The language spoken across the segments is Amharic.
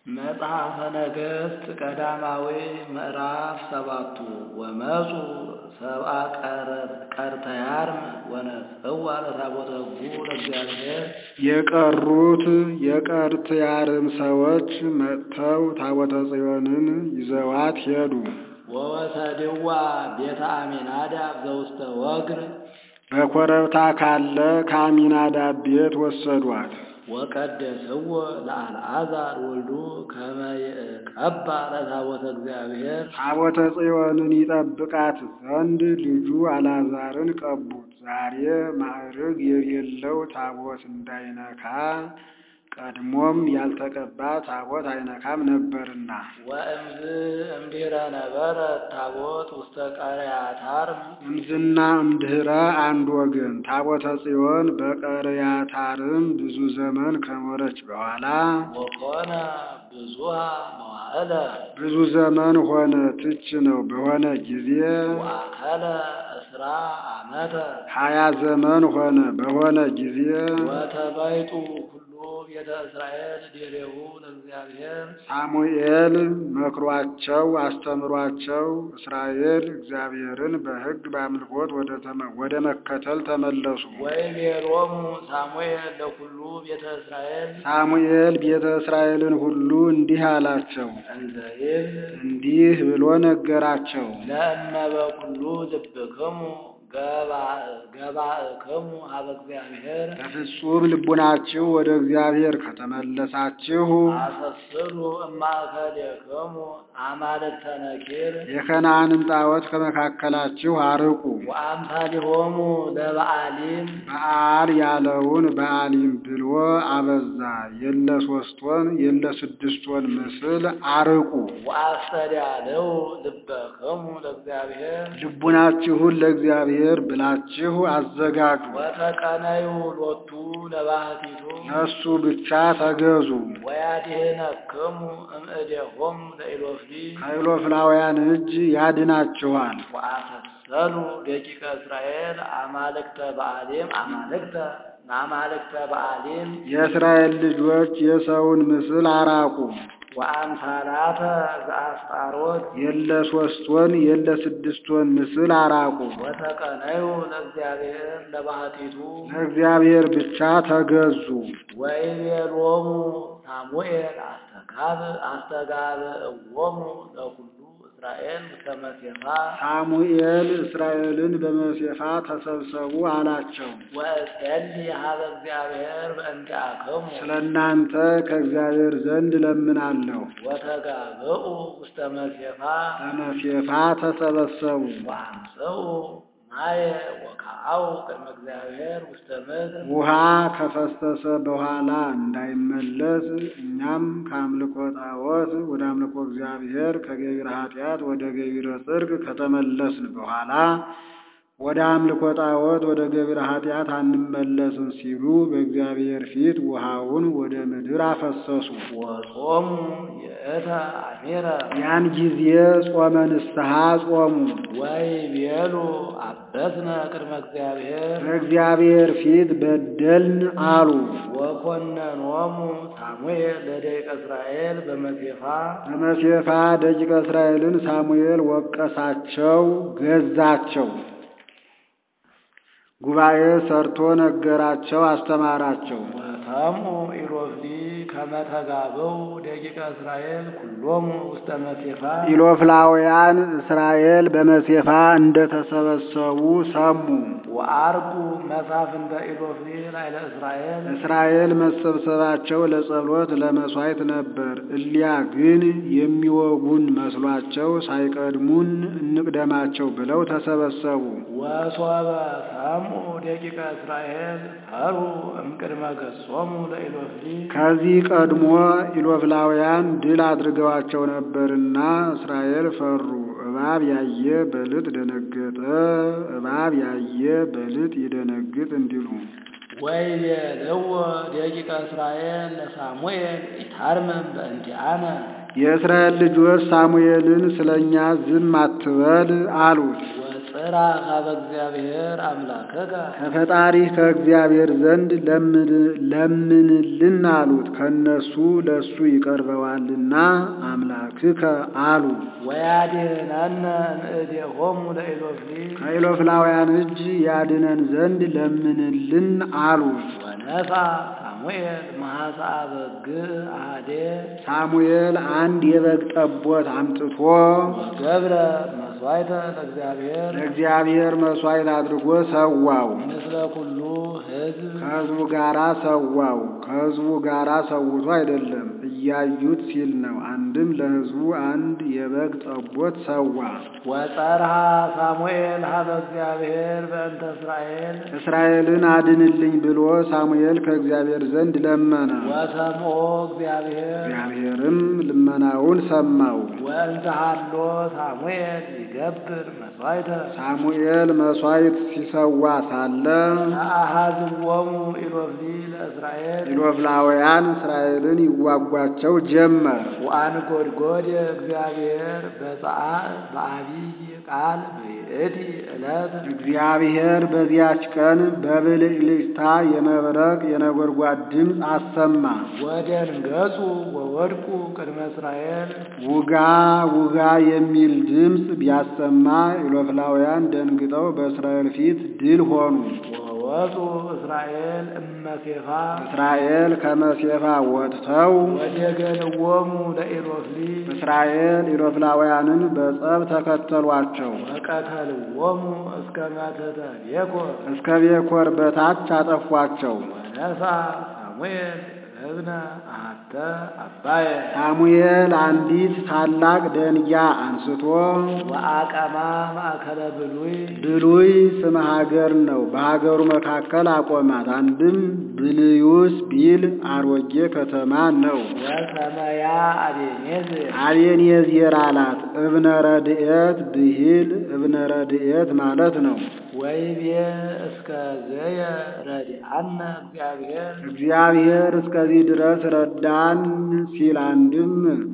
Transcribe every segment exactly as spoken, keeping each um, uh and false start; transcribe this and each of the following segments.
መጽሐፈ ነገሥት ቀዳማዊ ምዕራፍ ሰባቱ ወመፁ ሰብአ ቀርተያርም ወነጽዋ ለታቦተ ሕጉ ለእግዚአብሔር። የቀሩት የቀርትያርም ሰዎች መጥተው ታቦተ ጽዮንን ይዘዋት ሄዱ። ወወሰድዋ ቤተ አሚናዳብ ዘውስተ ወግር በኮረብታ ካለ ከአሚናዳብ ቤት ወሰዷት። ወቀደስዎ ለአልዓዛር ወልዱ ከመ ይቀባ ለታቦተ እግዚአብሔር። ታቦተ ጽዮንን ይጠብቃት ዘንድ ልጁ አልዓዛርን ቀቡት። ዛሬ ማዕርግ የሌለው ታቦት እንዳይነካ ቀድሞም ያልተቀባ ታቦት አይነካም ነበርና። ወእምዝ እምድኅረ ነበረ ታቦት ውስተ ቀርያታርም እምዝና እምድኅረ አንድ ወገን ታቦተ ጽዮን በቀርያታርም ብዙ ዘመን ከኖረች በኋላ ወኮነ ብዙሃ መዋዕለ ብዙ ዘመን ሆነ ትች ነው በሆነ ጊዜ ወአከለ እስራ ዓመተ ሀያ ዘመን ሆነ በሆነ ጊዜ ወተባይጡ ቤተ እስራኤል ዲሬሁ ለእግዚአብሔር። ሳሙኤል መክሯቸው አስተምሯቸው እስራኤል እግዚአብሔርን በሕግ በአምልኮት ወደ መከተል ተመለሱ። ወይቤሎሙ ሳሙኤል ለኩሉ ቤተ እስራኤል ሳሙኤል ቤተ እስራኤልን ሁሉ እንዲህ አላቸው፣ እንዘ ይብል እንዲህ ብሎ ነገራቸው። ለእመ በኩሉ ልብክሙ ገባእክሙ ሀበ እግዚአብሔር በፍጹም ልቡናችሁ ወደ እግዚአብሔር ከተመለሳችሁ አሰስሉ እማእከሌክሙ አማልክተ ነኪር የከነዓንን ጣዖት ከመካከላችሁ አርቁ። ወአምሳሊሆሙ ለበዓሊም በዓል ያለውን በዓሊም ብሎ አበዛ። የለ ሶስት ወን የለ ስድስት ወን ምስል አርቁ። ወአስተዳለው ልበክሙ ለእግዚአብሔር ልቡናችሁን ለእግዚአብሔር ብላችሁ አዘጋጁ። ወተቀነዩ ሎቱ ለባህቲቱ ለእሱ ብቻ ተገዙ። ወያድኅነክሙ እምእዴሆሙ ለኢሎፍሊ ከኢሎፍላውያን እጅ ያድናችኋል። ወአሰሰሉ ደቂቀ እስራኤል አማልክተ በዓሊም አማልክተ አማልክተ በዓሊም የእስራኤል ልጆች የሰውን ምስል አራቁ። ወአምሳላተ ዘአስጣሮት የለ ሶስት ወን የለ ስድስት ወን ምስል አራቁ። ወተቀነዩ ለእግዚአብሔር ለባህቲቱ ለእግዚአብሔር ብቻ ተገዙ። ወይቤሎሙ ሳሙኤል አስተጋብ አስተጋብእዎሙ ለኩሉ እስራኤል ውስተ መሴፋ ሳሙኤል እስራኤልን በመሴፋ ተሰብሰቡ አላቸው። ወእጸሊ ሀበ እግዚአብሔር በእንቲአክሙ ስለእናንተ ከእግዚአብሔር ዘንድ ለምናለሁ። ወተጋብኡ ውስተ መሴፋ በመሴፋ ተሰበሰቡ። ወአምጽኡ ማየ ወከዐው ቅድመ እግዚአብሔር ውስተ ምድር ውሃ ከፈሰሰ በኋላ እንዳይመለስ እኛም ከአምልኮ ጣዖት ወደ አምልኮ እግዚአብሔር ከገቢረ ኃጢአት ወደ ገቢረ ጽድቅ ከተመለስን በኋላ ወደ አምልኮ ጣዖት ወደ ገቢረ ኃጢአት አንመለስም ሲሉ በእግዚአብሔር ፊት ውሃውን ወደ ምድር አፈሰሱ። ወጾሙ ይእተ አሚረ ያን ጊዜ ጾመ ንስሐ ጾሙ። ወይቤሉ አበስነ ቅድመ እግዚአብሔር በእግዚአብሔር ፊት በደልን አሉ። ወኮነኖሙ ሳሙኤል ለደቂቀ እስራኤል በመሴፋ በመሴፋ ደቂቀ እስራኤልን ሳሙኤል ወቀሳቸው፣ ገዛቸው። ጉባኤ ሰርቶ ነገራቸው፣ አስተማራቸው። ወሰምዑ ኢሎፍሊ ከመ ተጋብኡ ደቂቀ እስራኤል ኩሎሙ ውስተ መሴፋ ኢሎፍላውያን እስራኤል በመሴፋ እንደተሰበሰቡ ሰሙ። ወአርጉ መሳፍንተ ኢሎፍሊ ላዕለ እስራኤል እስራኤል መሰብሰባቸው ለጸሎት ለመሥዋዕት ነበር። እሊያ ግን የሚወጉን መስሏቸው ሳይቀድሙን እንቅደማቸው ብለው ተሰበሰቡ። ወሶበ ሰምዑ ደቂቀ እስራኤል ፈሩ እምቅድመ ገጾሙ ለኢሎፍሊ ከዚህ ቀድሞ ኢሎፍላውያን ድል አድርገዋቸው ነበርና እስራኤል ፈሩ። እባብ ያየ በልጥ ደነገጠ፣ እባብ ያየ በልጥ ይደነግጥ እንዲሉ። ወይቤልዎ ደቂቀ እስራኤል ለሳሙኤል ኢታርመም በእንቲአነ የእስራኤል ልጆች ሳሙኤልን ስለኛ ዝም አትበል አሉት። ወጽራ ኀበ እግዚአብሔር አምላከከ ከፈጣሪህ ከእግዚአብሔር ዘንድ ለምንልን አሉት። ከነሱ ለሱ ይቀርበዋልና አምላክከ አሉ። ወያድኅነነ እምእዴሆሙ ለኢሎፍሊ ከኢሎፍላውያን እጅ ያድነን ዘንድ ለምንልን አሉት። ወነሣ ሳሙኤል መሐሳ በግዕ አሐዴ ሳሙኤል አንድ የበግ ጠቦት አምጥቶ ወገብረ መሥዋዕተ ለእግዚአብሔር ለእግዚአብሔር መሥዋዕት አድርጎ ሰዋው። ምስለ ኩሉ ሕዝብ ከሕዝቡ ጋራ ሰዋው። ከሕዝቡ ጋራ ሰውቶ አይደለም እያዩት ሲል ነው። አንድም ለሕዝቡ አንድ የበግ ጠቦት ሰዋ። ወጸርሐ ሳሙኤል ኀበ እግዚአብሔር በእንተ እስራኤል እስራኤልን አድንልኝ ብሎ ሳሙኤል ከእግዚአብሔር ዘንድ ለመነ። ወሰምዖ እግዚአብሔር እግዚአብሔርም ልመናውን ሰማው። ወእንተ ሀሎ ሳሙኤል ይገብር መሥዋዕተ ሳሙኤል መሥዋዕት ሲሰዋ ሳለ ተአሐዝዎሙ ኢሎፍሊ ለእስራኤል ኢሎፍላውያን እስራኤልን ይዋጓቸው ጀመር። ወአንጐድጐድ እግዚአብሔር በጸዓዕ በዐቢይ ቃል በይእቲ ዕለት እግዚአብሔር በዚያች ቀን በብልጭልጭታ የመብረቅ የነጎድጓድ ድምፅ አሰማ። ወደንገጹ ወወድቁ ቅድመ እስራኤል ውጋ ውጋ የሚል ድምፅ ቢያሰማ ኢሎፍላውያን ደንግጠው በእስራኤል ፊት ድል ሆኑ። ወወጡ እስራኤል እመሴፋ እስራኤል ከመሴፋ ወጥተው ወደገንዎሙ ለኢሎፍሊ እስራኤል ኢሎፍላውያንን በጸብ ተከተሏቸው። ወቀተልዎሙ እስከ መተተ ቤኮር እስከ ቤኮር በታች አጠፏቸው። ወነሣ ሳሙኤል እብነ አሐተ አባየ ሳሙኤል አንዲት ታላቅ ደንጊያ አንስቶ ወአቀማ ማእከለ ብሉይ ብሉይ ስመ ሀገር ነው፣ በሀገሩ መካከል አቆማት። አንድም ብልዩስ ቢል አሮጌ ከተማ ነው። ወሰመያ አቤኔዝር አቤኔዝር አላት። እብነ ረድኤት ብሂል እብነ ረድኤት ማለት ነው። ወይቤ እስከ ዘየ ረድአነ እግዚአብሔር እግዚአብሔር እስከዚህ ድረስ ረዳን ሲል አንድም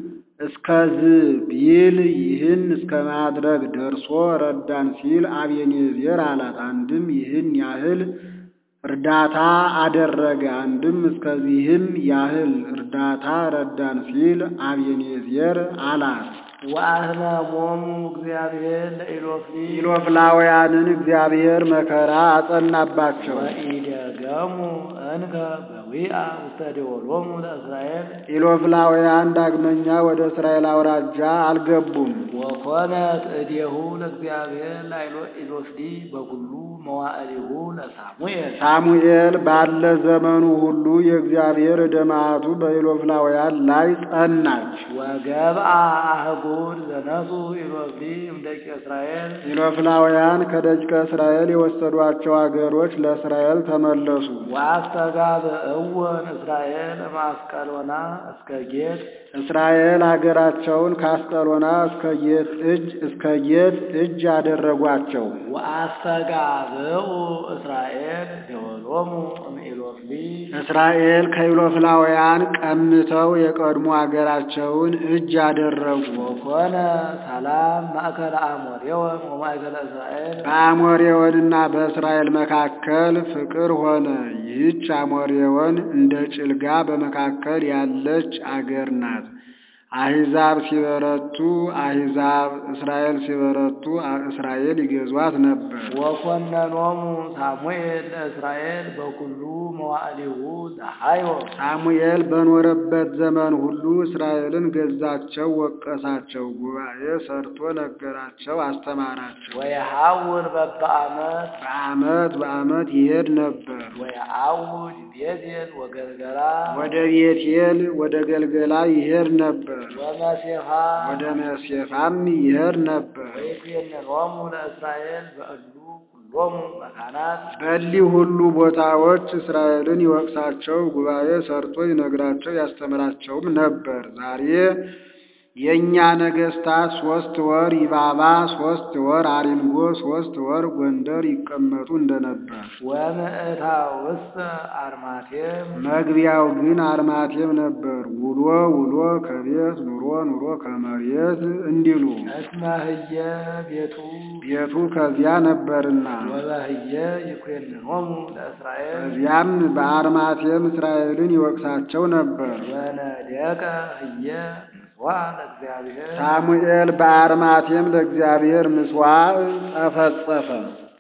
እስከዚህ ቢል ይህን እስከ ማድረግ ደርሶ ረዳን ሲል አቤኔዝር አላት። አንድም ይህን ያህል እርዳታ አደረገ። አንድም እስከዚህም ያህል እርዳታ ረዳን ሲል አቤኔዝር አላት። ወአህመሞሙ እግዚአብሔር ለኢሎፍሊ ኢሎፍላውያንን እግዚአብሔር መከራ አጸናባቸው። ወኢደገሙ እንከ በዊአ ውስተ ደወሎሙ ለእስራኤል ኢሎፍላውያን ዳግመኛ ወደ እስራኤል አውራጃ አልገቡም። ወኮነት እዴሁ ለእግዚአብሔር ለኢሎፍሊ በኩሉ መዋዕሊሁ ለሳሙኤል ሳሙኤል ባለ ዘመኑ ሁሉ የእግዚአብሔር ዕደ መዓቱ በኢሎፍላውያን ላይ ጸናች። ወገብአ አህጉር ዘነሱ ኢሎፍሊ እምደቂቀ እስራኤል ኢሎፍላውያን ከደቂቀ እስራኤል የወሰዷቸው አገሮች ለእስራኤል ተመለሱ። ወአስተጋብእወን እስራኤል እምአስቀሎና እስከ ጌት እስራኤል አገራቸውን ከአስቀሎና እስከ ጌት እጅ እስከ ጌት እጅ አደረጓቸው። ወአስተጋብኡ እስራኤል ደወሎሙ እምኢሎፍሊ እስራኤል ከኢሎፍላውያን ቀምተው የቀድሞ አገራቸውን እጅ አደረጉ። ወኮነ ሰላም ማእከለ አሞሬወን ወማእከለ እስራኤል በአሞሬወንና በእስራኤል መካከል ፍቅር ሆነ። ይህች አሞሬወን እንደ ጭልጋ በመካከል ያለች አገር ናት። አሕዛብ ሲበረቱ አሕዛብ፣ እስራኤል ሲበረቱ እስራኤል ይገዟት ነበር። ወኮነኖሙ ሳሙኤል ለእስራኤል በኩሉ መዋዕሊሁ ዘሃዮ ሳሙኤል በኖረበት ዘመን ሁሉ እስራኤልን ገዛቸው፣ ወቀሳቸው፣ ጉባኤ ሰርቶ ነገራቸው፣ አስተማራቸው። ወየሐውር በበዓመት በዓመት በዓመት ይሄድ ነበር። ወየዐውድ ቤቴል ወገልገላ ወደ ቤቴል ወደ ገልገላ ይሄድ ነበር። ወመሴፋ ወደ መሴፋም ይሄድ ነበር። ወይፌንኖሙ ለእስራኤል በእሉ ኩሎሙ መካናት በእሊህ ሁሉ ቦታዎች እስራኤልን ይወቅሳቸው፣ ጉባኤ ሰርቶ ይነግራቸው፣ ያስተምራቸውም ነበር። ዛሬ የእኛ ነገሥታት ሶስት ወር ይባባ ሶስት ወር አሪንጎ ሶስት ወር ጎንደር ይቀመጡ እንደነበር ወምዕታውስተ አርማቴም መግቢያው ግን አርማቴም ነበር። ውሎ ውሎ ከቤት ኑሮ ኑሮ ከመሬት እንዲሉ እስመ ህየ ቤቱ ቤቱ ከዚያ ነበርና ወበህየ ይኩነኖሙ ለእስራኤል ከዚያም በአርማቴም እስራኤልን ይወቅሳቸው ነበር። ወነደቀ ህየ ምስዋዕ ለእግዚአብሔር ሳሙኤል በአርማቴም ለእግዚአብሔር ምስዋዕ ጸፈጸፈ።